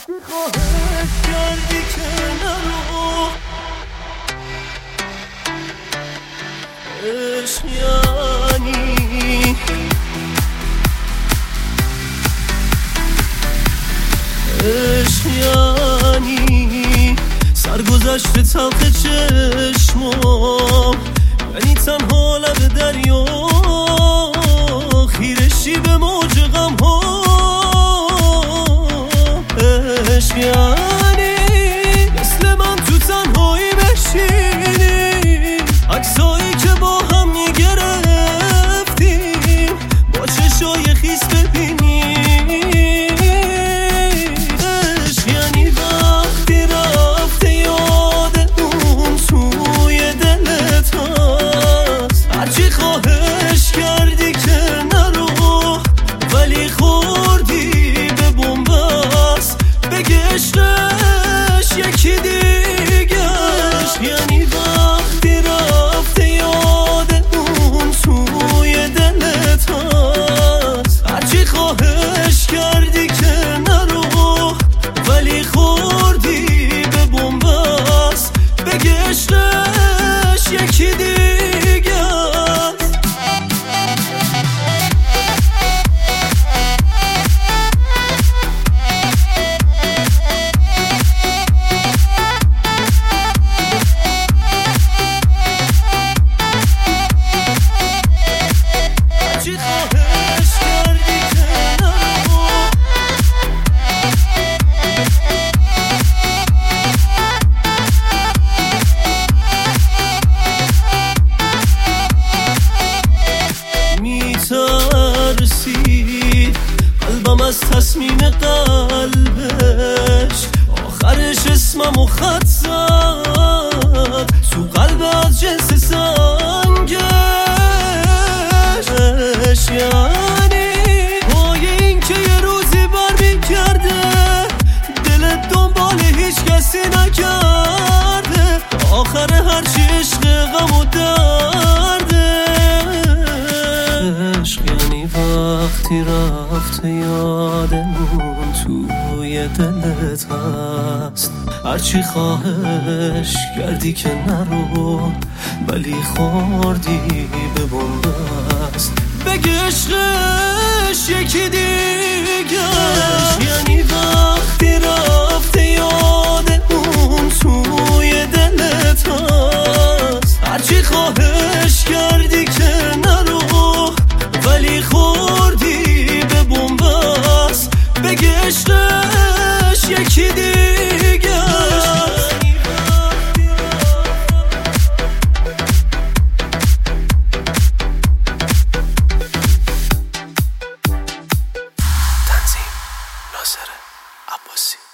وقتی خواهش کردی که نرو عشق یعنی عشق یعنی سرگذشت تلخ چشمام، یعنی تنها لب دریا خیرشی به موج غم ها. عشق یعنی مثل من تو تنهایی بشینی، عکسایی که با هم میگرفتیم با چشای خیس ببینی. عشق یعنی وقتی رفته یاد اون توی دلت هست، هرچی خواهش کردی که نرو ولی خوردی به بنبست، بگه عشقش یکی دیگه. عشق یعنی وقتی رفته یاد اون توی دلت هست، هرچی خواهش کردی که نرو ولی خوردی به بنبست، بگه عشقش یکی دیگه. قلبم از تصمیم قلبش آخرش اسممو خط زد تو قلب از جنس سنگش. یعنی پای این که یه روزی بر میکرده دلت دنبال هیچ کسی نکرده، آخر هرچی عشق غم و درده. عشق یعنی وقتی رفته یادمون توی دلت هست، هرچی خواهش کردی که نرو ولی خوردی به بنبست، بگه عشقش یکی دیگه. عشق یعنی وقتی رفته یادمون توی دلت هست، هرچی خواهش کردی که نرو ولی خوردی به بنبست، بگه عشقش یکی دیگه. تنظیم ناصر عباسی.